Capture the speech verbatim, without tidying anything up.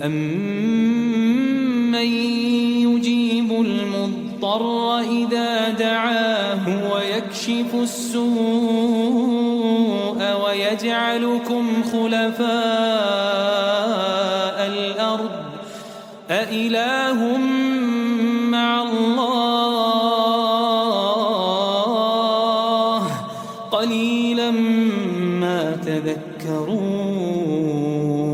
أَمَّن يُجِيبُ الْمُضْطَرَّ إِذَا دَعَاهُ وَيَكْشِفُ السُّوءَ وَيَجْعَلُكُمْ خُلَفَاءَ الْأَرْضِ أَإِلَٰهٌ مَّعَ اللَّهِ قَلِيلًا مَّا تَذَكَّرُونَ